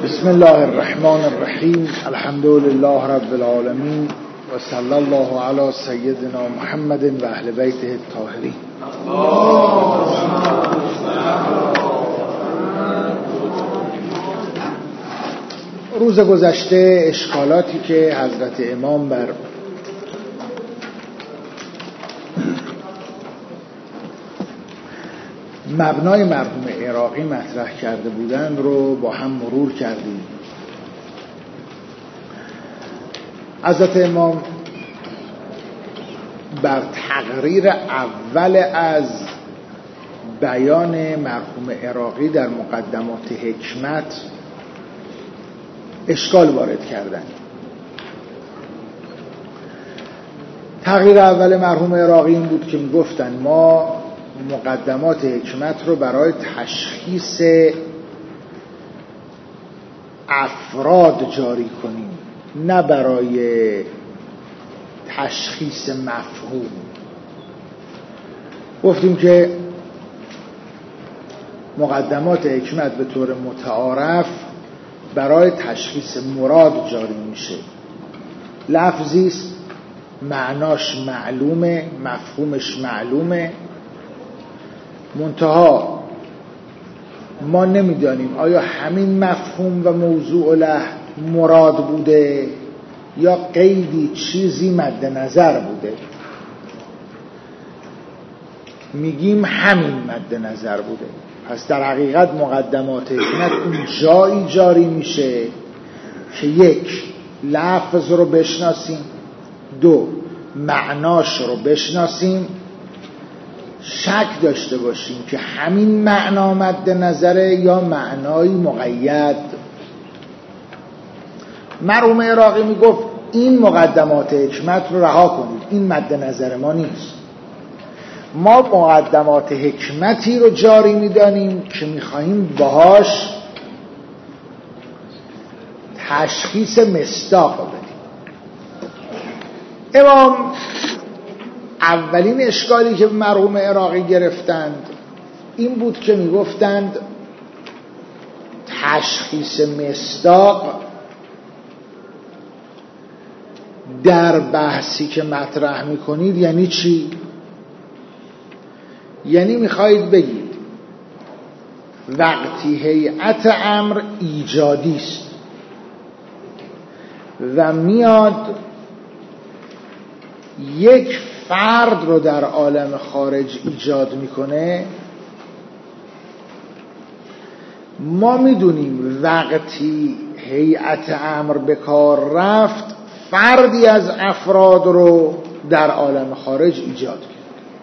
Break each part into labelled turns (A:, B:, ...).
A: بسم الله الرحمن الرحیم. الحمد لله رب العالمین و صلی الله علی سیدنا محمد و اهل بیته الطاهرین. روز گذشته اشکالاتی که حضرت امام بر مبنای مرحوم عراقی مطرح کرده بودند رو با هم مرور کردیم. حضرت امام بر تقریر اول از بیان مرحوم عراقی در مقدمات حکمت اشکال وارد کردند. تقریر اول مرحوم عراقی این بود که میگفتن ما مقدمات حکمت رو برای تشخیص افراد جاری کنیم، نه برای تشخیص مفهوم. گفتیم که مقدمات حکمت به طور متعارف برای تشخیص مراد جاری میشه. لفظی است، معناش معلومه، مفهومش معلومه، منتها ما نمیدانیم آیا همین مفهوم و موضوع له مراد بوده یا قیدی چیزی مد نظر بوده. میگیم همین مد نظر بوده. پس در حقیقت مقدمات حکمت اون جایی جاری میشه که یک، لفظ رو بشناسیم، دو، معناش رو بشناسیم، شک داشته باشیم که همین معنا مد نظره یا معنایی مقید. مرحوم عراقی میگفت این مقدمات حکمت رو رها کنید، این مد نظر ما نیست. ما مقدمات حکمتی رو جاری میدانیم که میخواییم باهاش تشخیص مصداق بدیم. امام اولین اشکالی که مرحوم عراقی گرفتند این بود که میگفتند تشخیص مصداق در بحثی که مطرح میکنید یعنی چی؟ یعنی میخواهید بگید وقتی هیئت امر ایجادی است و میاد یک فرد رو در عالم خارج ایجاد میکنه، ما میدونیم وقتی هیئت امر به کار رفت فردی از افراد رو در عالم خارج ایجاد کرد.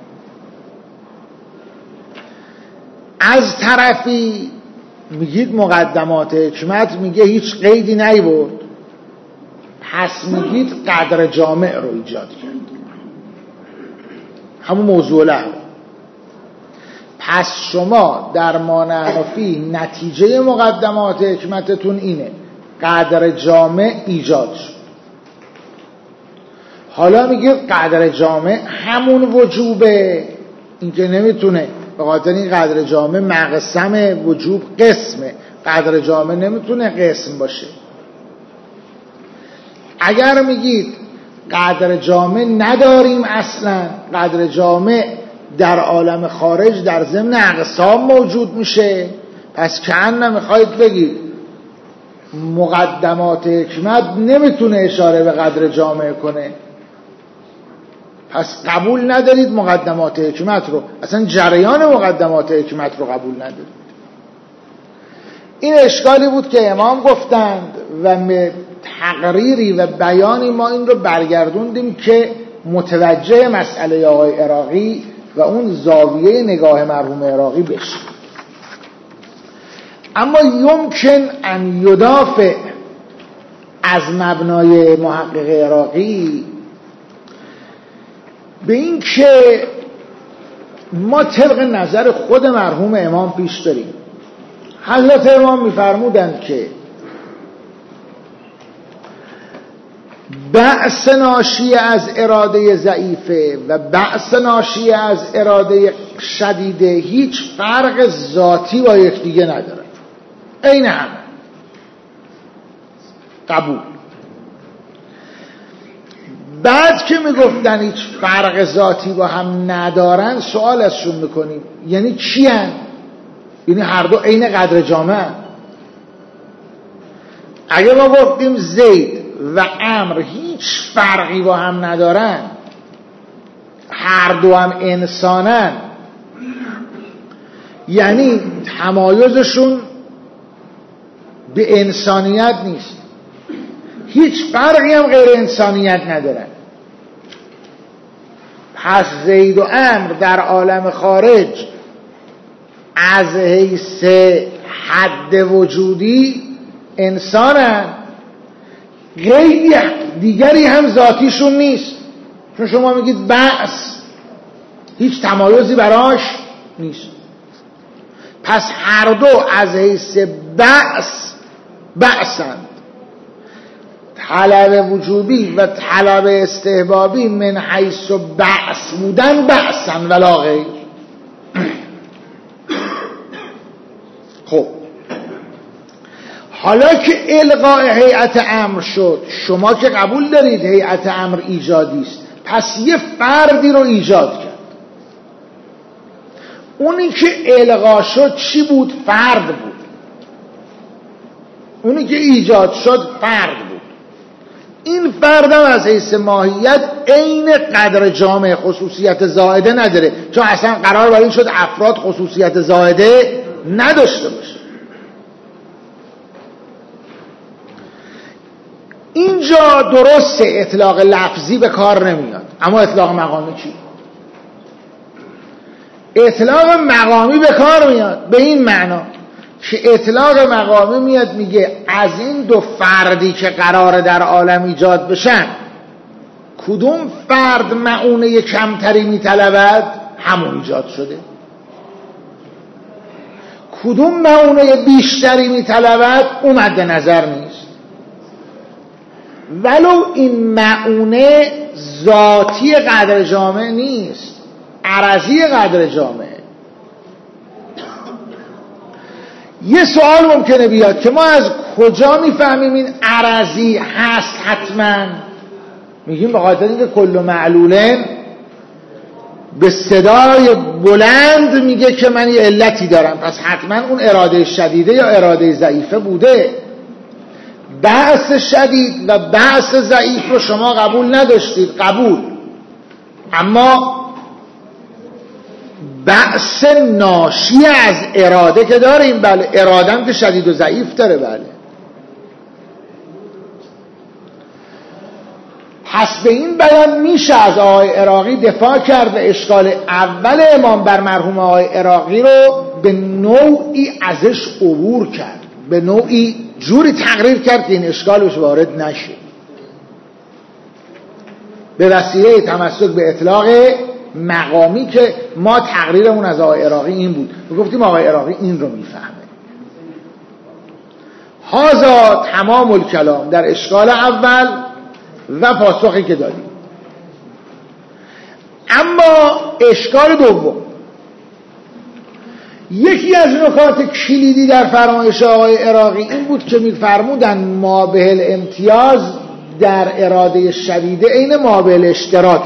A: از طرفی میگید مقدمات حکمت میگه هیچ قیدی نیورد، پس میگید قدر جامع رو ایجاد کرد، همون موضوع له. پس شما در ما نحن فیه نتیجه مقدمات حکمتتون اینه قدر جامع ایجاد شد. حالا میگه قدر جامع همون وجوبه، این که نمیتونه، به خاطر این قدر جامع مقسم وجوب قسمه، قدر جامع نمیتونه قسم باشه. اگر میگید قدر جامع نداریم، اصلا قدر جامع در عالم خارج در ضمن اقسام موجود میشه، پس کأن نمیخواید بگید مقدمات حکمت نمیتونه اشاره به قدر جامع کنه، پس قبول ندارید مقدمات حکمت رو، اصلا جریان مقدمات حکمت رو قبول ندارید. این اشکالی بود که امام گفتند و تقریری و بیانی ما این رو برگردوندیم که متوجه مسئله آقای عراقی و اون زاویه نگاه مرحوم عراقی بشه. اما یمکن ان یدافع از مبنای محقق عراقی به این که ما طبق نظر خود مرحوم امام پیش داریم. حضرت امام می‌فرمودند که بأس ناشی از اراده ضعیفه و بأس ناشی از اراده شدیده هیچ فرق ذاتی با یکدیگه نداره، عین هم. قبول. بعد که میگفتن هیچ فرق ذاتی با هم ندارن، سوال ازشون میکنیم یعنی چی هن؟ یعنی هر دو عین قدر جامعه. اگه ما گفتیم زید و عمرو هیچ فرقی با هم ندارن، هر دو هم انسانن، یعنی تمایزشون به انسانیت نیست، هیچ فرقی هم غیر انسانیت ندارن. پس زید و عمرو در عالم خارج از حیث حد وجودی انسانن، غیری دیگری هم ذاتیشون نیست. چون شما میگید بعث، هیچ تمایزی براش نیست. پس هر دو از حیث بعثند. طلب وجوبی و طلب استحبابی من حیث بعث بودن بعثن ولا غیر. خب حالا که الغاء هیئت امر شد، شما که قبول دارید هیئت امر ایجادی است، پس یه فردی رو ایجاد کرد. اونی که الغا شد چی بود؟ فرد بود. اونی که ایجاد شد فرد بود. این فرد هم از حیث ماهیت عین قدر جامع خصوصیت زائده نداره، چون اصلا قرار بر این شد افراد خصوصیت زائده نداشته باشه. اینجا درسته اطلاق لفظی به کار نمیاد، اما اطلاق مقامی چی؟ اطلاق مقامی به کار میاد به این معنا که اطلاق مقامی میاد میگه از این دو فردی که قراره در عالم ایجاد بشن، کدوم فرد معونه کمتری میطلبد؟ همون ایجاد شده. کدوم معونه بیشتری میطلبد؟ اون مد نظر نیست. ولو این معونه ذاتی قدر جامع نیست، عرضی قدر جامع. یه سوال ممکنه بیاد که ما از کجا میفهمیم این عرضی هست؟ حتما میگیم به خاطر اینکه کل معلولن به صدای بلند میگه که من یه علتی دارم، پس حتما اون اراده شدیده یا اراده ضعیفه بوده. بعث شدید و بعث ضعیف رو شما قبول نداشتید، قبول، اما بعث ناشی از اراده که داریم، بله، اراده هم که شدید و ضعیف داره، بله. پس به این بیان میشه از آقای عراقی دفاع کرد و اشکال اول امام بر مرحوم آقای عراقی رو به نوعی ازش عبور کرد، به نوعی جوری تقریر کرد که این اشکالش وارد نشه، به وسیله تمسک به اطلاق مقامی که ما تقریرمون از آقای عراقی این بود. گفتیم آقای عراقی این رو میفهمه. هذا تمام الکلام در اشکال اول و پاسخی که دادیم. اما اشکال دوم، یکی از نکات کلیدی در فرمایش آقای عراقی این بود که می‌فرمودن ما به الامتیاز در اراده شدیده عین ما به الاشتراک.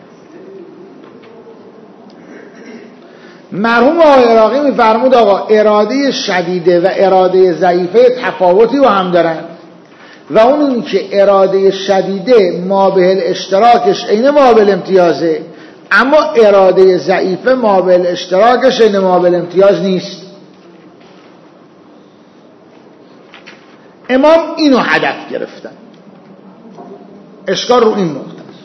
A: مرحوم آقای عراقی می‌فرمود آقا اراده شدیده و اراده ضعیفه تفاوتی با هم دارن و اون این که اراده شدیده ما به الاشتراکش عین ما به الامتیازه، اما اراده ضعیفه ما به الاشتراکش عین ما به الامتیاز نیست. امام اینو هدف گرفتن. اشکال رو این نقطه است.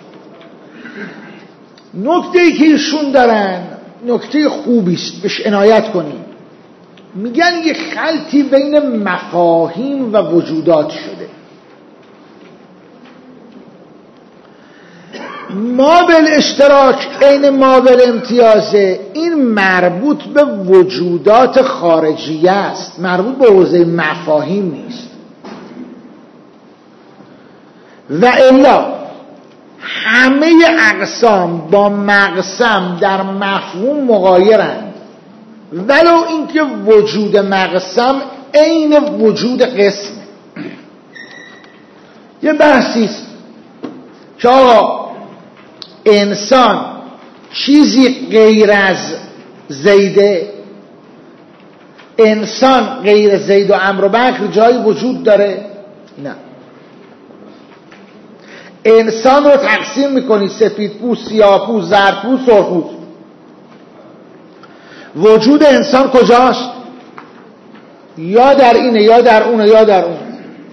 A: نکته‌ای که ایشون دارن نکته خوبی است، بهش عنایت کنیم. میگن یه خلطی بین مفاهیم و وجودات شده. ما بالاشتراک عین ما بالامتیازه، این مربوط به وجودات خارجیه است، مربوط به حوزه مفاهیم نیست. و الا همه اقسام با مقسم در مفهوم مغایرند، ولو اینکه وجود مقسم عین وجود قسم. یه بحثیست که آقا انسان چیزی غیر از زیده، انسان غیر زید و عمرو و بکر جایی وجود داره؟ نه. انسان رو تقسیم میکنی سفیدپوست، سیاه‌پوست، زردپوست، سرخپوست. وجود انسان کجاست؟ یا در اینه یا در اونه یا در اون،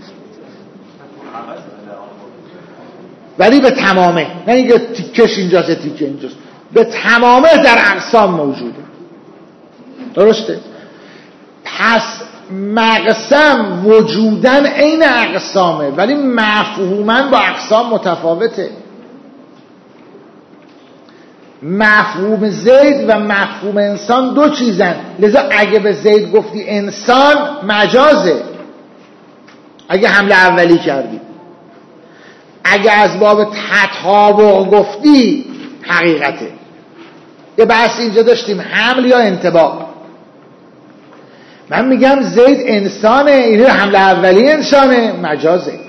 A: ولی به تمامه، نه اینکه تیکش اینجاست تیکه اینجاست، به تمامه در اقسام موجوده. درسته؟ پس مقسم وجودن عین اقسامه ولی مفهوماً با اقسام متفاوته. مفهوم زید و مفهوم انسان دو چیزن، لذا اگه به زید گفتی انسان مجازه اگه حمله اولی کردی، اگه از باب تطابق گفتی حقیقته. یه بحث اینجا داشتیم، حمل یا انطباق. من میگم زید انسانه، این حمله اولی انسانه، مجازه.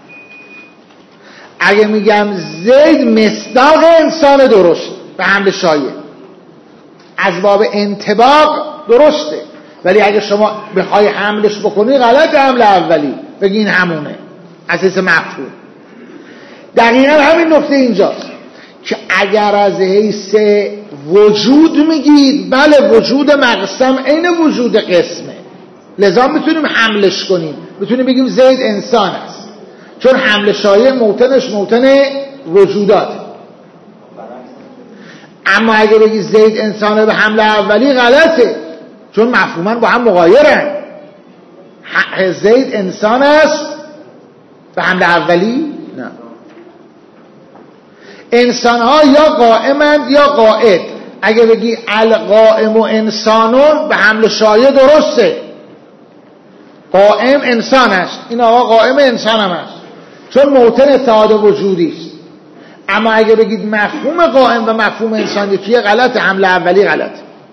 A: اگه میگم زید مصداق انسانه، درست به حمل شایع، از باب انطباق درسته، ولی اگه شما بخوای حملش بکنی غلط، حمله اولی بگی این همونه اساس مفهوم. دقیقا همین نکته اینجاست که اگر از حیث وجود میگید، بله وجود مقسم عین وجود قسمه، لذا میتونیم حملش کنیم، میتونیم بگیم زید انسان است، چون حمل شایع موطنش موطن وجودات. اما اگه بگی زید انسانه به حمل اولی غلطه، چون مفهوما با هم مغایرن. زید انسان است به حمل اولی؟ نه. انسان ها یا قائمند یا قائد. اگه بگی القائم و انسانون به حمل شایع درسته، قائم انسان است، این آقا قائم انسان هم است، چون موطن اتحاد وجودی است. اما اگه بگید مفهوم قائم و مفهوم انسان یکیه، غلط، حمله اولی غلط.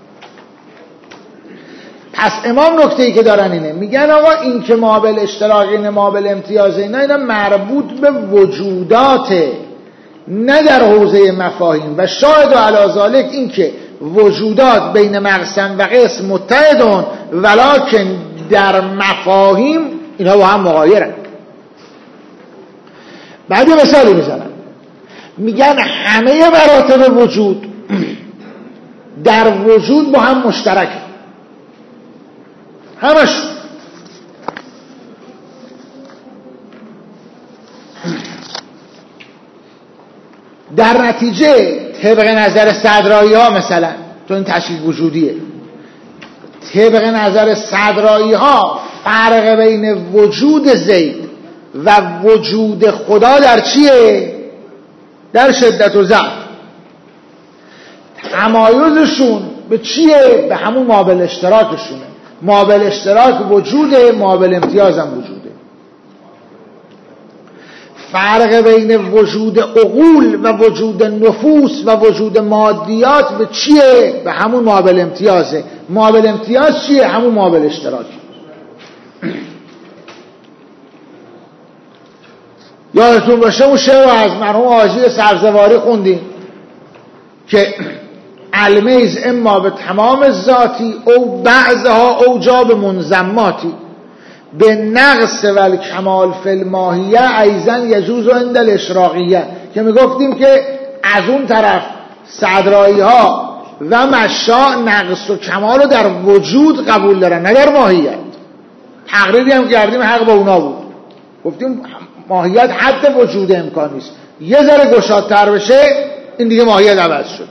A: پس امام نکته‌ای که دارن اینه، میگن آقا این که مابل اشتراک، این مابل امتیاز، اینا مربوط به وجوداته، نه در حوزه مفاهیم. و شاهد و علی ذالک این که وجودات بین مقسم و قسم متحدون ولکن در مفاهیم اینا با هم مغایرن. بعد یه مثالی میزنن، میگن همه مراتب وجود در وجود با هم مشترک، همش. در نتیجه طبق نظر صدرایی ها مثلا، تو این تشکیل وجودیه، طبق نظر صدرایی ها فرق بین وجود زید و وجود خدا در چیه؟ در شدت و ضعف. تمایزشون به چیه؟ به همون مابل اشتراکشونه. مابل اشتراک وجوده، مابل امتیاز هم وجوده. فرق بین وجود عقول و وجود نفوس و وجود مادیات به چیه؟ به همون مابل امتیازه. مابل امتیاز چیه؟ همون مابل اشتراک. یادتون باشه اون شعر از مرحوم حاجی سبزواری خوندیم که المیز اما به تمام ذاتی او بعضها اوجاب منضماتی به نقص و الکمال فی الماهیه ایزن یجوز عند الاشراقیه، که میگفتیم که از اون طرف صدرایی ها و مشاء نقص و کمال رو در وجود قبول دارن نه در ماهیت. تقریری هم کردیم حق با اونا بود، گفتیم ماهیت حد وجود امکان نیست، یه ذره گشادتر بشه این دیگه ماهیت عوض شده.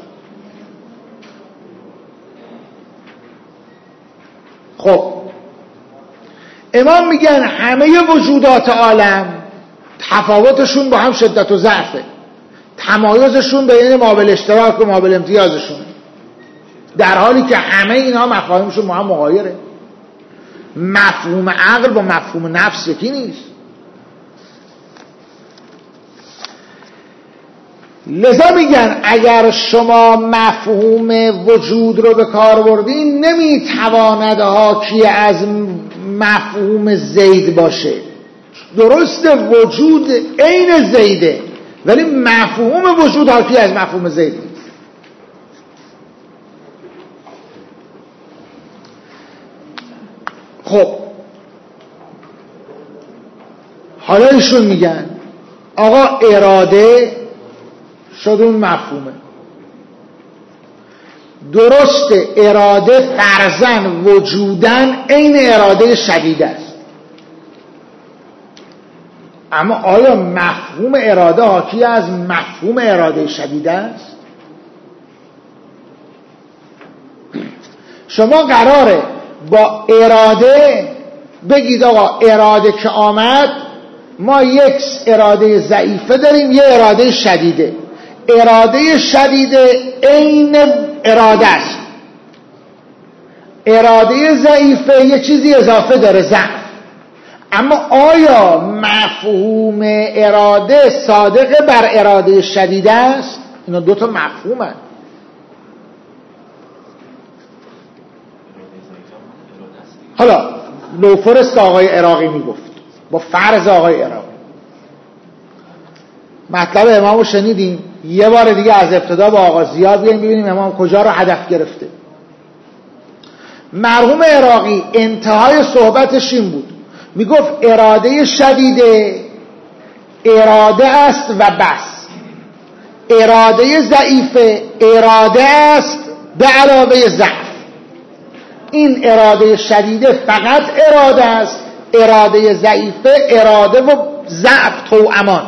A: خب امام میگن همه وجودات عالم تفاوتشون با هم شدت و ضعفه، تمایزشون بین مابل اشتراک و مابل امتیازشونه، در حالی که همه اینا مفاهیمشون با هم مغایره. مفهوم عقل با مفهوم نفس یکی نیست. لذا میگن اگر شما مفهوم وجود رو به کار بردین نمیتواند حاکی از مفهوم زید باشه، درست وجود عین زیده، ولی مفهوم وجود حاکی از مفهوم زید نیست. خب حالا ایشون میگن آقا اراده شد اون مفهومه. درست اراده فرضاً وجوداً عین اراده شدید است، اما آیا مفهوم اراده حاکی از مفهوم اراده شدید است؟ شما قراره با اراده بگید آقا اراده که آمد ما یک اراده ضعیفه داریم، یه اراده شدیده. اراده شدیده عین اراده است، اراده ضعیفه یه چیزی اضافه داره، ضعف. اما آیا مفهوم اراده صادق بر اراده شدیده است؟ اینا دوتا مفهوم هست. حالا لوفرست آقای عراقی میگفت با فرض آقای عراقی، مطلب امامو شنیدیم، یه بار دیگه از ابتدا با آقا ضیا بیایم ببینیم امام کجا رو هدف گرفته. مرحوم عراقی انتهای صحبتش این بود، میگفت اراده شدیده اراده است و بس، اراده ضعیفه اراده است به علاوه ضعف. این اراده شدیده فقط اراده است، اراده ضعیفه اراده و ضعف توامان.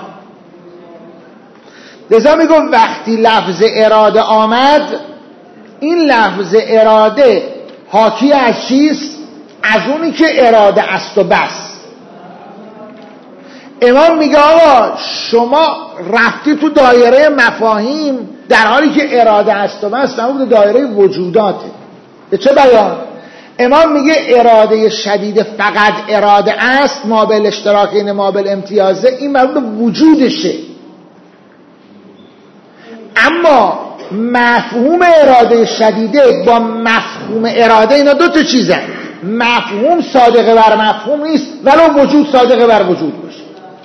A: لذا میگم وقتی لفظ اراده آمد، این لفظ اراده حاکی از چیست؟ از اونی که اراده است و بس. امام میگه آقا شما رفتی تو دایره مفاهیم در حالی که اراده است و بس مربوط دایره وجوداته. به چه بیان؟ امام میگه اراده شدید فقط اراده است، ما بل اشتراک این ما بل امتیازه، این مربوط به وجودشه. اما مفهوم اراده شدیده با مفهوم اراده اینا دو تا چیزن. مفهوم صادق بر مفهوم نیست، ولو وجود صادق بر وجود باشه.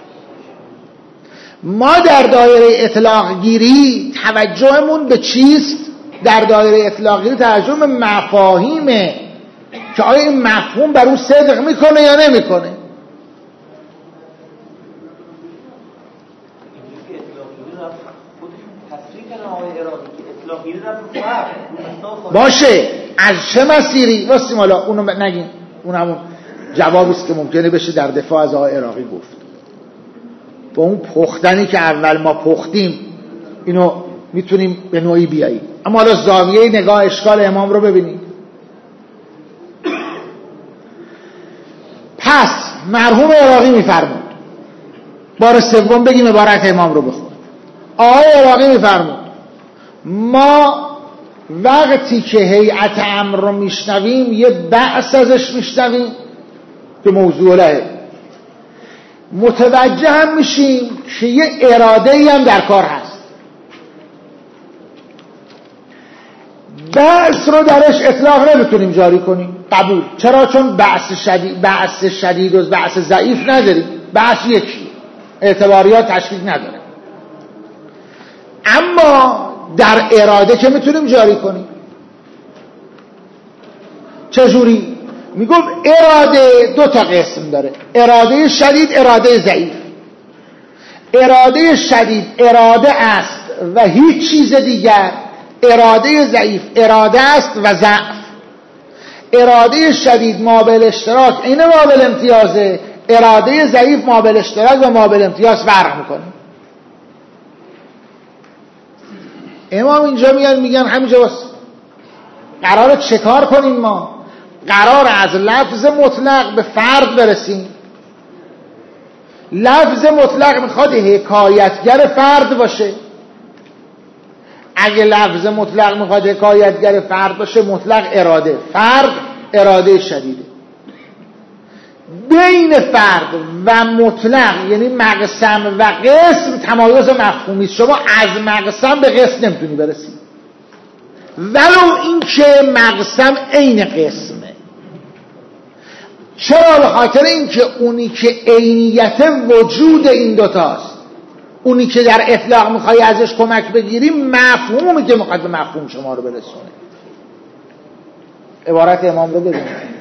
A: ما در دایره اطلاق گیری توجهمون به چیست؟ در دایره اطلاق گیری توجه به مفاهیمه که آیا این مفهوم بر اون صدق میکنه یا نمیکنه. باشه از چه مسیری؟ واسیم حالا اونو نگیم، اون همون جوابیست که ممکنه بشه در دفاع از آقای عراقی گفت. با اون پختنی که اول ما پختیم اینو میتونیم به نوعی بیاییم. اما حالا زاویه نگاه اشکال امام رو ببینید. پس مرحوم عراقی میفرمود، بار سوم بگیم عبارت امام رو بخون. آقای عراقی میفرمود ما وقتی که هیئت امر رو میشنویم یه بحث ازش میشنویم که موضوع لهه، متوجه هم میشیم که یه اراده‌ای هم در کار هست. بحث رو درش اطلاق نمیتونیم جاری کنیم، قبول. چرا؟ چون بحث شدید و بحث ضعیف نداریم، بحث یکی، اعتباریات تشکیل نداره. اما در اراده که میتونیم جاری کنیم. چجوری؟ میگم اراده دو تا قسم داره، اراده شدید، اراده ضعیف. اراده شدید اراده است و هیچ چیز دیگر، اراده ضعیف اراده است و ضعف. اراده شدید مابل اشتراک این مابل امتیازه، اراده ضعیف مابل اشتراک و مابل امتیاز فرق میکنه. امام اینجا میگن همینجا بس قراره چه کار کنیم؟ ما قراره از لفظ مطلق به فرد برسیم. لفظ مطلق میخواد حکایتگر فرد باشه. اگه لفظ مطلق میخواد حکایتگر فرد باشه، مطلق اراده، فرد اراده شدیده. بین فرد و مطلق یعنی مقسم و قسم تمایز مفهومی است. شما از مقسم به قسم نمیتونی برسی، ولو این که مقسم عین قسمه. چرا؟ به خاطر اینکه اونی که عینیت وجود این دوتاست، اونی که در اطلاق میخوای ازش کمک بگیری مفهومی که میخواد به مفهوم شما رو برسونه. عبارت امام رو ببینید.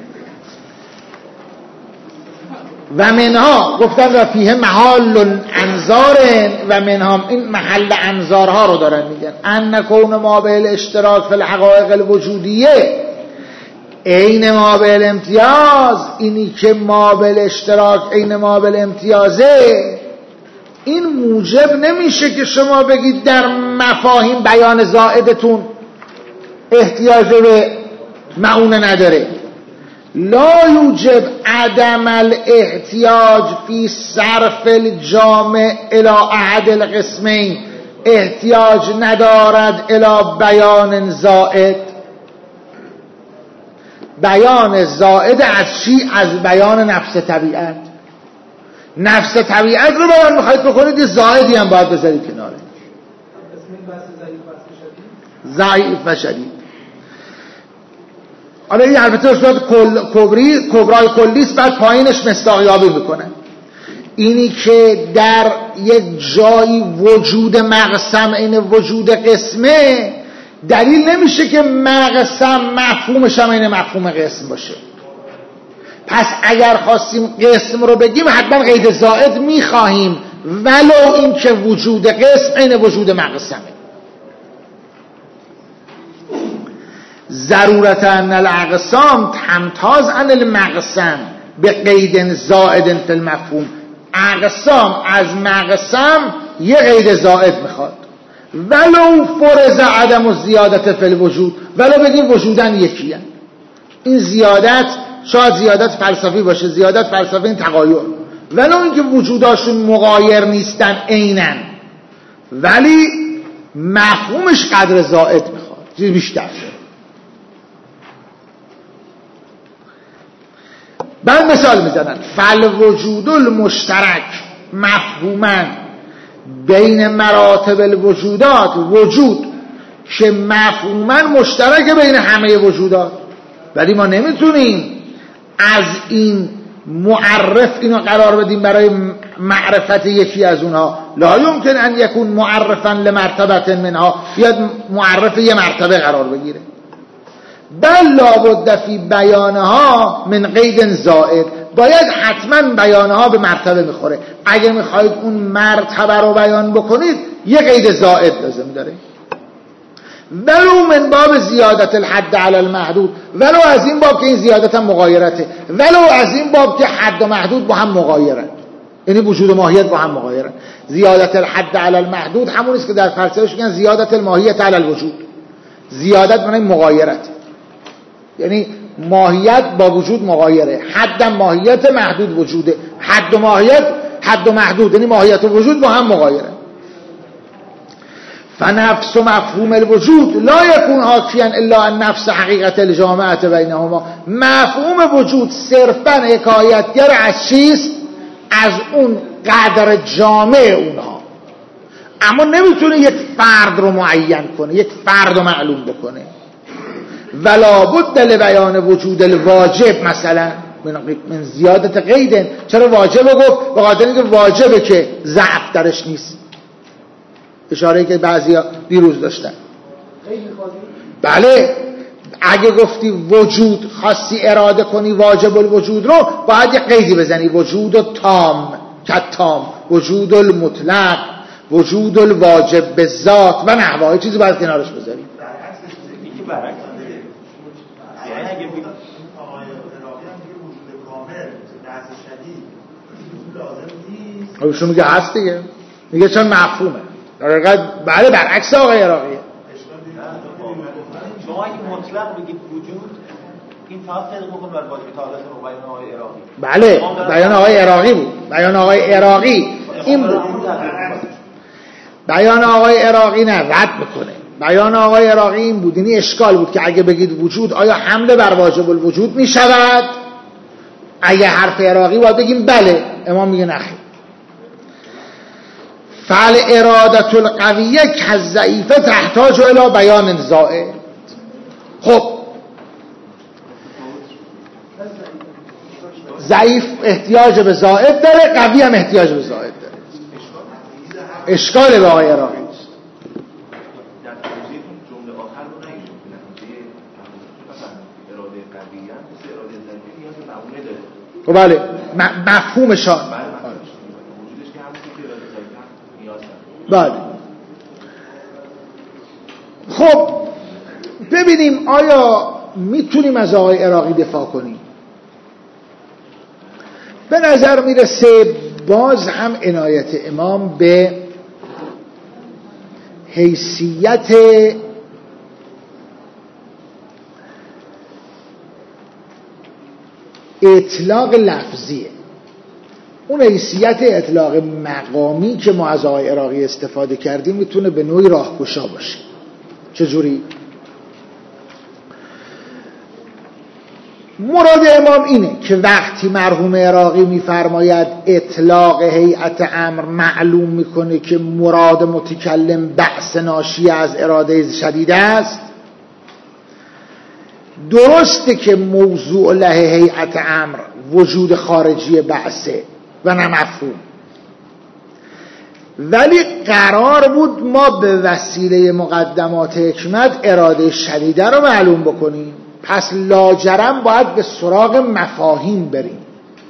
A: و منها گفتن و فیه محال انظار، و منها این محل انظارها رو دارن میگن. ان کون ما به الاشتراک فی الحقائق الوجودیه عین ما به الامتیاز، اینی که ما به الاشتراک عین ما به الامتیازه، این موجب نمیشه که شما بگید در مفاهیم بیان زائدتون احتیاج به معونه نداره. لا یوجب عدم الاحتیاج فی صرف الجامع الى احد القسمین، احتیاج ندارد الى بیان زائد. بیان زائد از چی؟ از بیان نفس طبیعت. نفس طبیعت رو بیان میخواید بکنید، یه زائدی هم باید بذارید کناره. ضعیف و شدید. حالا این البته صورت کبرای کلیست، بعد پایینش مصداقیابی میکنه. اینی که در یک جایی وجود مقسم این وجود قسمه، دلیل نمیشه که مقسم مفهومش هم این مفهوم قسم باشه. پس اگر خواستیم قسم رو بگیم حتما قید زائد میخواهیم، ولو این که وجود قسم این وجود مقسمه. ضرورت ان الاقسام تمتاز عن المقسم به قید زائد فی المفهوم. اقسام از مقسم یه قید زائد میخواد، ولو فرض عدم و زیادت فی الوجود، ولو بگیم وجودن یکی هم. این زیادت شاید زیادت فلسفی باشه، زیادت فلسفی این تغایر، ولو اینکه وجوداشون مغایر نیستن عیناً، ولی مفهومش قدر زائد میخواد، چیز بیشتر. بعد مثال میزنن فالوجود المشترک مفهوما بین مراتب الوجودات، وجود که مفهوما مشترک بین همه وجودات، ولی ما نمیتونیم از این معرف اینو قرار بدیم برای معرفت یکی از اونها. لا یمکن ان یکون معرفا لمرتبه منها، بیاد معرف یه مرتبه قرار بگیره. بل لابد فی بیانها من قید زائد، باید حتما بیانها به مرتبه میخوره. اگه میخواید اون مرتبه رو بیان بکنید یه قید زائد لازم داره. ولو من باب زیادت الحد علی المحدود، ولو از این باب که این زیادت هم مغایرته، ولو از این باب که حد و محدود با هم مغایرن، یعنی وجود و ماهیت با هم مغایرن. زیادت الحد علی المحدود همونیست که در فلسفه میگن زیادت الماهیت علی الوجود. زیادت معنی مغایرت، یعنی ماهیت با وجود مغایره، حد ماهیت محدود وجوده، حد و ماهیت حد و محدود، یعنی ماهیت و وجود با هم مغایره. فنفس و مفهوم الوجود لا یکون حاکیا الا ان نفس حقیقت الجامعه بینهما. مفهوم وجود صرفا حکایتگر از چیست؟ از اون قدر جامع اونها، اما نمیتونه یک فرد رو معین کنه، یک فرد رو معلوم بکنه. ولا بد لبیان وجود الواجب مثلا من زیادت قید. چرا واجب گفت؟ به خاطر اینکه واجبه که ضعف درش نیست، اشاره‌ای که بعضیا دیروز داشتن. بله، اگه گفتی وجود خواستی اراده کنی واجب الوجود رو، باید یه قیدی بزنی، وجود تام، کتام، وجود المطلق، وجود الواجب به ذات و نحوه، چیزی باید کنارش بذاری. ایشون میگه هست دیگه، میگه چون مفهومه. بله برعکس آقای عراقیه.
B: شما اگه مطلق بگید وجود، این فقط طبق میکنه بر واجب تعالت و بیان آقای عراقی.
A: بله بیان آقای عراقی بود، بیان آقای عراقی این بود. بیان آقای عراقی نه، رد میکنه. بیان آقای عراقی این بود، یعنی اشکال بود که اگه بگید وجود آیا حمله بر واجب الوجود میشود؟ اگه حرف عراقی باید بگیم بله، امام میگه نخیر. فعل ارادت القویه که ضعیفه تحتاج الی بیان زائد. خب ضعیف احتیاج به زائد داره، قوی هم احتیاج به زائد داره. اشکال به آقای عراقی است.
C: در توضیحتون جمله آخر رو نگید که نتیجه اراده قوی هم مثل اراده ضعیفی نیاز به معونه داره.
A: خب بله مفهومشان
C: وجودش که همون که اراده ضعیفی هم نیاز داره.
A: بله. خب ببینیم آیا میتونیم از آقای عراقی دفاع کنیم؟ به نظر میرسه باز هم عنایت امام به حیثیت اطلاق لفظیه. اون حیثیت اطلاق مقامی که ما از آقای عراقی استفاده کردیم میتونه به نوعی راهگشا باشه. چجوری؟ مراد امام اینه که وقتی مرحوم عراقی میفرماید اطلاق هیئت امر معلوم میکنه که مراد متکلم بأس ناشی از اراده شدید است، درسته که موضوع له هیئت امر وجود خارجی بأسه و نه مفهوم، ولی قرار بود ما به وسیله مقدمات حکمت اراده شدیده رو معلوم بکنیم. پس لاجرم باید به سراغ مفاهیم بریم.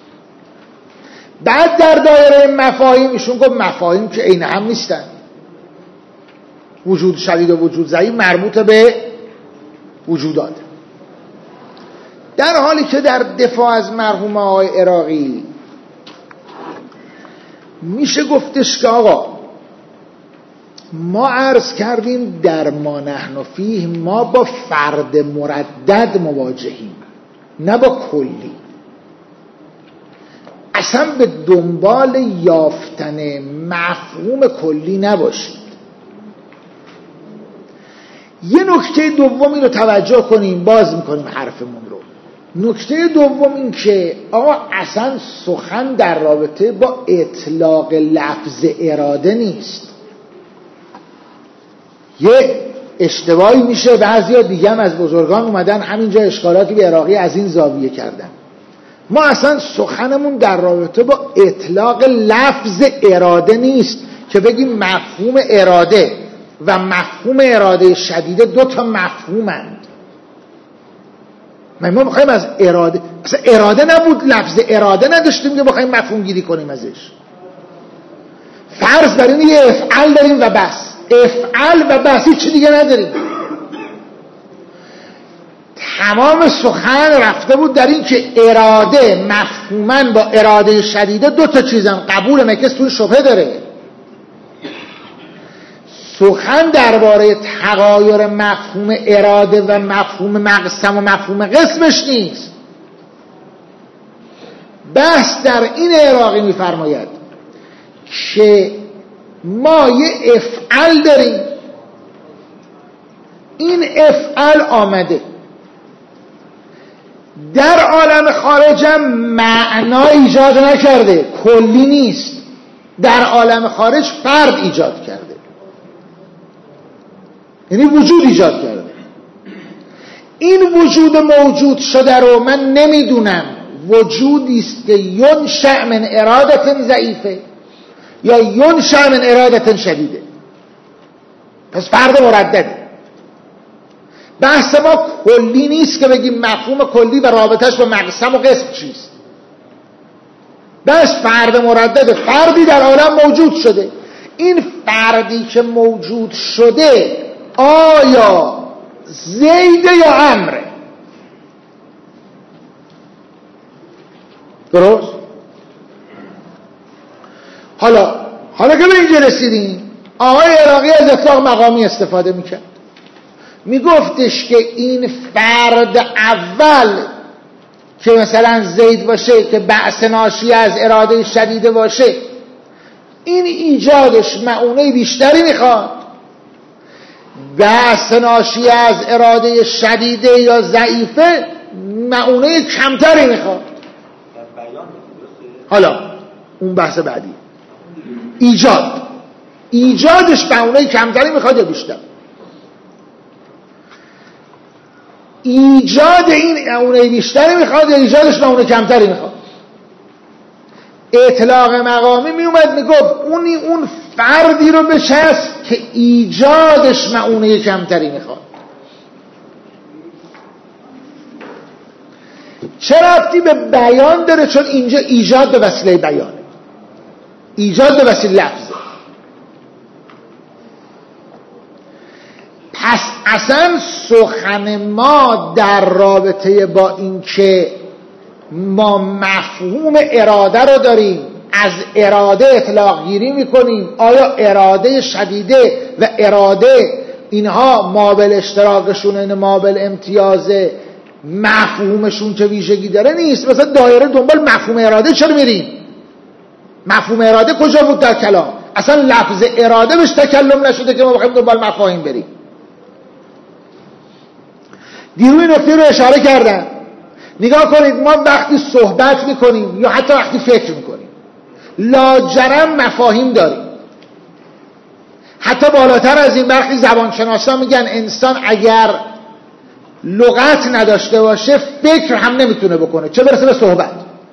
A: بعد در دایره مفاهیم ایشون گفت مفاهیم که عین هم نیستن. وجود شدید و وجود ضعیف مربوط به وجودات، در حالی که در دفاع از مرحوم آقای عراقی میشه گفتش که آقا ما عرض کردیم در ما نحن فیه ما با فرد مردد مواجهیم، نه با کلی. اصلا به دنبال یافتن مفهوم کلی نباشید. یه نکته دومی رو توجه کنیم، باز میکنیم حرفمون رو. نکته دوم این که آقا اصلا سخن در رابطه با اطلاق لفظ اراده نیست. یه اشتباهی میشه، بعضیا دیگه هم از بزرگان اومدن همینجا اشکالاتی به عراقی از این زاویه کردن. ما اصلا سخنمون در رابطه با اطلاق لفظ اراده نیست که بگیم مفهوم اراده و مفهوم اراده شدیده دو تا مفهومند. ما میخوایم از اراده، اصلا اراده نبود، لفظ اراده نداشتیم که بخوایم مفهوم گیری کنیم ازش. فرض بر اینه یه افعال داریم و بس، افعال و بس، هیچ دیگه نداریم. تمام سخن رفته بود در این که اراده مفهوماً با اراده شدیده دو تا چیزن. قبول نکس توی شبهه داره. سخن درباره تغایر مفهوم اراده و مفهوم مقسم و مفهوم قسمش نیست. بحث در این عراقی میفرماید که ما یه افعال داریم، این افعال آمده در عالم خارجم معنا ایجاد نکرده، کلی نیست. در عالم خارج فرد ایجاد کرده، یعنی وجود ایجاد کرده. این وجود موجود شده رو من نمیدونم وجودی است که ینشأ من اراده ضعیفه یا ینشأ من اراده شدیده. پس فرد مردده. بحث ما کلی نیست که بگیم مفهوم کلی و رابطش با مقسم و قسم چیست. بس فرد مردده، فردی در عالم موجود شده. این فردی که موجود شده آیا زیده یا امره؟ درست؟ حالا که به اینجا رسیدیم، آقای عراقی از اطلاق مقامی استفاده میکرد. میگفتش که این فرد اول که مثلا زید باشه که بأس ناشی از اراده شدیده باشه، این ایجادش معونه بیشتری میخواد. بأس ناشی از اراده شدیده یا ضعیفه معونه کمتری میخواد. حالا اون بحث بعدی، ایجادش معونه کمتری میخواد یا بیشتر. ایجاد این معونه بیشتری میخواد یا ایجادش معونه کمتری میخواد؟ اطلاق مقامی می اومد میگفت اون فردی رو بچسب که ایجادش مؤونه کمتری میخواد. چه ربطی به بیان داره؟ چون اینجا ایجاد به وسیله بیانه، ایجاد به وسیله لفظه. پس اصلا سخن ما در رابطه با این که ما مفهوم اراده رو داریم، از اراده اطلاق گیری میکنیم، آیا اراده شدیده و اراده اینها مابل اشتراکشون، مابل امتیازه، مفهومشون چه ویژگی داره؟ نیست. مثلا دایره دنبال مفهوم اراده چرا میریم؟ مفهوم اراده کجا بود در کلام؟ اصلا لفظ اراده بهش تکلم نشده که ما بخوایم دنبال مفاهیم بریم. دیروی نکته رو اشاره کردم. نگاه کنید، ما وقتی صحبت میکنیم یا حتی وقتی فکر میکنیم لاجرم مفاهیم داریم. حتی بالاتر از این وقتی زبانشناسا میگن انسان اگر لغت نداشته باشه فکر هم نمیتونه بکنه، چه برسه به صحبت.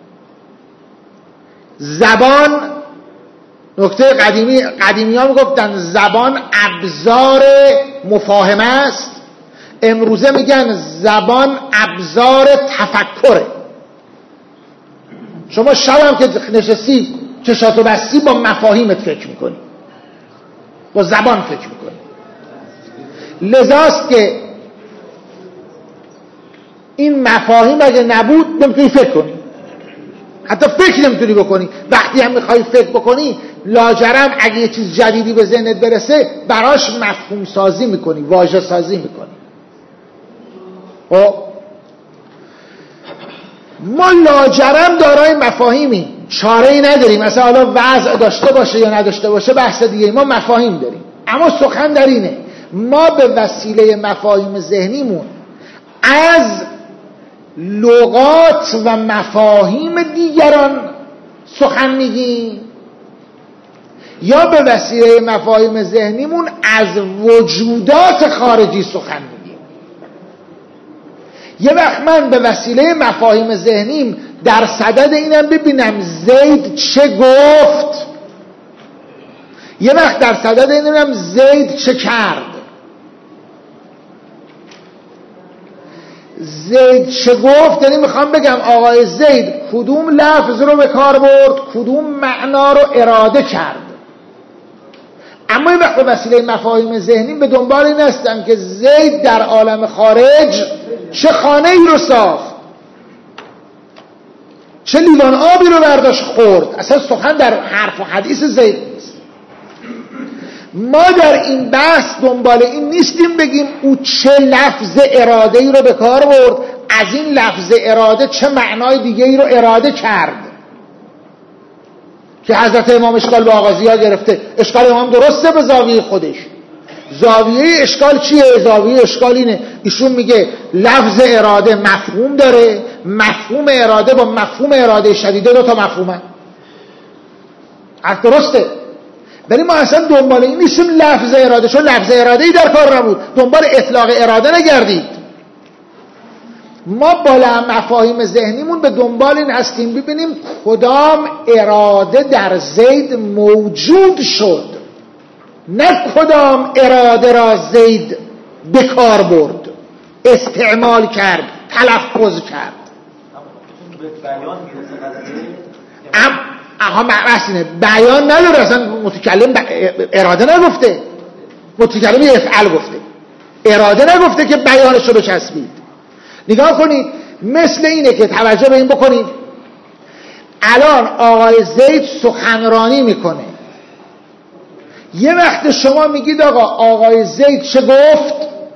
A: زبان، نکته قدیمی ها میگفتن زبان ابزار مفاهمه است، امروزه میگن زبان ابزار تفکره. شما شب هم که نشستی چشاتو بستی با مفاهیمت فکر میکنی، با زبان فکر میکنی. لذاست که این مفاهیم اگه نبود نمیتونی فکر کنی، حتی فکر نمیتونی بکنی. وقتی هم میخوای فکر بکنی لاجرم اگه یه چیز جدیدی به ذهنت برسه براش مفهوم سازی میکنی، واژه سازی میکنی. ما لاجرم دارای مفاهیمیم، چاره ای نداریم. مثلا حالا وضع داشته باشه یا نداشته باشه بحث دیگه، ما مفاهیم داریم. اما سخن در اینه ما به وسیله مفاهیم ذهنیمون از لغات و مفاهیم دیگران سخن میگیم یا به وسیله مفاهیم ذهنیمون از وجودات خارجی سخن میگیم. یه وقت من به وسیله مفاهیم ذهنیم در صدد اینم ببینم زید چه گفت، یه وقت در صدد اینم زید چه کرد. زید چه گفت یعنی میخوام بگم آقای زید کدوم لفظ رو به کار برد، کدوم معنا رو اراده کرد. اما این وقت به وسیله مفاهیم ذهنی به دنبال این هستم که زید در عالم خارج چه خانه ای رو ساخت، چه لیوان آبی رو برداشت خورد. اصلا سخن در حرف و حدیث زید نیست. ما در این بحث دنبال این نیستیم بگیم او چه لفظ اراده ای رو به کار برد، از این لفظ اراده چه معنای دیگه ای رو اراده کرد که حضرت امام اشکال به آغازی ها گرفته. اشکال امام درسته به زاویه خودش. زاویه اشکال چیه؟ زاویه اشکال اینه ایشون میگه لفظ اراده مفهوم داره، مفهوم اراده با مفهوم اراده شدیده دو تا مفهومه. حرف درسته. ولی ما اصلا دنبال این نیستیم لفظ اراده، چون لفظ اراده ای در کار نبود. دنبال اطلاق اراده نگردید. ما بالا مفاهیم ذهنیمون به دنبال این هستیم ببینیم کدام اراده در زید موجود شد، نه کدام اراده را زید به کار برد، استعمال کرد، تلفظ کرد.
B: به بیان میرسه
A: اینه بیان نداره. اصلا متکلم اراده نگفته، متکلم افعل گفته، اراده نگفته که بیانش رو بچسبید. نگاه کنید مثل اینه که توجه به این بکنید الان آقای زید سخنرانی میکنه، یه وقت شما میگید آقای زید چه گفت،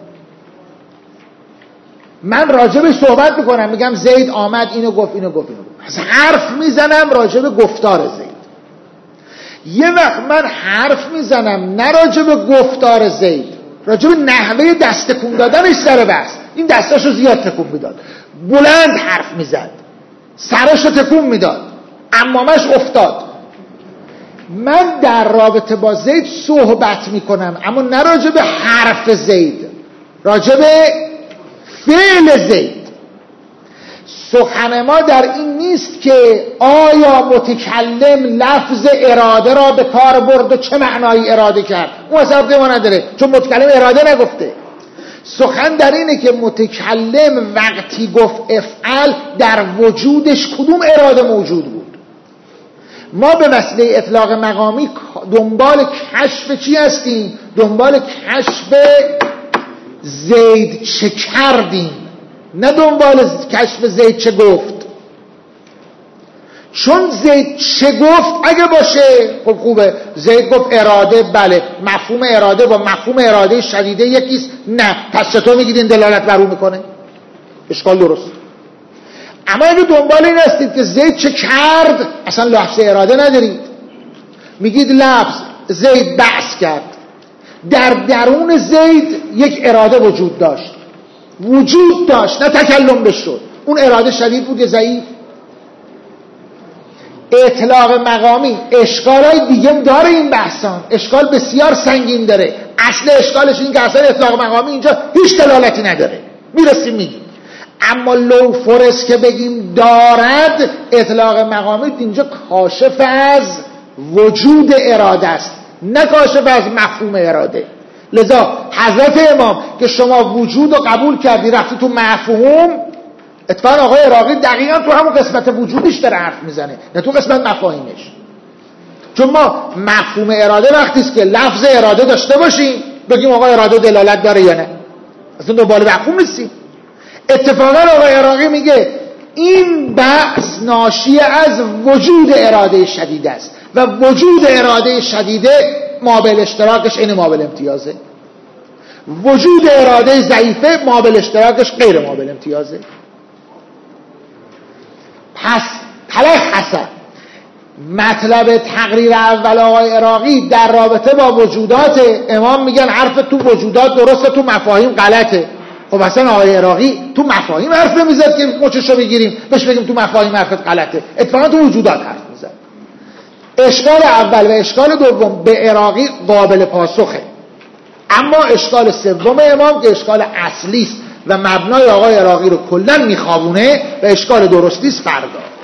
A: من راجبش صحبت میکنم میگم زید آمد اینو گفت اینو گفت اینو گفت، پس حرف میزنم راجب گفتار زید. یه وقت من حرف میزنم نه راجب گفتار زید، راجب نحوه دست تکون دادنش سر بحث. این دستاشو زیاد تکون میداد، بلند حرف میزد، سرشو تکون میداد، عمامش افتاد. من در رابطه با زید صحبت میکنم اما نه راجب حرف زید، راجب فعل زید. سخن ما در این نیست که آیا متکلم لفظ اراده را به کار برد و چه معنایی اراده کرد، اون اصلا ما نداره چون متکلم اراده نگفته. سخن در اینه که متکلم وقتی گفت افعل در وجودش کدوم اراده موجود بود. ما به وسیله اطلاق مقامی دنبال کشف چی هستیم؟ دنبال کشف زید چه کردیم، نه دنبال کشف زید چه گفت. چون زید چه گفت اگه باشه خب خوبه، زید گفت اراده، بله مفهوم اراده با مفهوم اراده شدیده یکیست، نه پس چطور میگید این دلالت بر اون میکنه؟ اشکال درست. اما اگه دنبال این هستید که زید چه کرد، اصلا لفظ اراده ندارید، میگید لفظ زید بحث کرد، در درون زید یک اراده وجود داشت، نه تکلم بشد. اون اراده شدید بود یا ضعیف؟ اطلاق مقامی اشکالای دیگه داره، این بحثان اشکال بسیار سنگین داره. اصل اشکالش این که اصلا اطلاق مقامی اینجا هیچ دلالتی نداره، میرسیم میگیم. اما لو فرض که بگیم دارد، اطلاق مقامی اینجا کاشف از وجود اراده است، نه کاشف از مفهوم اراده. لذا حضرت امام که شما وجود رو قبول کردی رفتی تو مفهوم، اتفاقا آقای عراقی دقیقا تو همون قسمت وجودش داره حرف میزنه، نه تو قسمت مفاهیمش. چون ما مفهوم اراده وقتی است که لفظ اراده داشته باشیم بگیم آقا اراده دلالت داره یا نه، اصلا دنبال مفهوم نیستیم. اتفاقا آقای عراقی میگه این بحث ناشی از وجود اراده شدیده است و وجود اراده شدیده مابل اشتراکش این مابل امتیازه، وجود اراده ضعیفه مابل اشتراکش غیر مابل امتیازه. پس تلخصا مطلب تقریر اول آقای عراقی در رابطه با وجودات، امام میگن حرف تو وجودات درسته، تو مفاهیم غلطه. خب اصلا آقای عراقی تو مفاهیم حرف نمیزد که مچشو بگیریم بهش بگیم تو مفاهیم حرفت غلطه، اتفاقا تو وجودات حرف میزد. اشکال اول و اشکال دوم به عراقی قابل پاسخه، اما اشکال سوم امام که اشکال اصلی است و مبنای آقای عراقی رو کلا میخوابونه و اشکال درستی است فردا.